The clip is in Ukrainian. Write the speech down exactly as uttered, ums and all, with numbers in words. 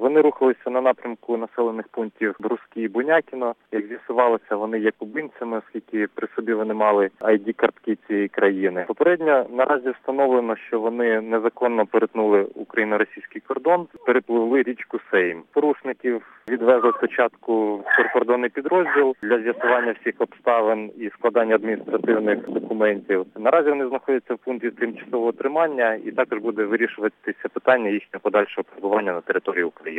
Вони рухалися на напрямку населених пунктів Брускі і Бунякіно. Як з'ясувалося, вони є кубинцями, оскільки при собі вони мали ай ді-картки цієї країни. Попередньо наразі встановлено, що вони незаконно перетнули україно-російський кордон, перепливли річку Сейм. Порушників відвезли спочатку в прикордонний підрозділ для з'ясування всіх обставин і складання адміністративних документів. Наразі вони знаходяться в пункті тимчасового тримання, і також буде вирішуватися питання їхнього подальшого перебування на території України.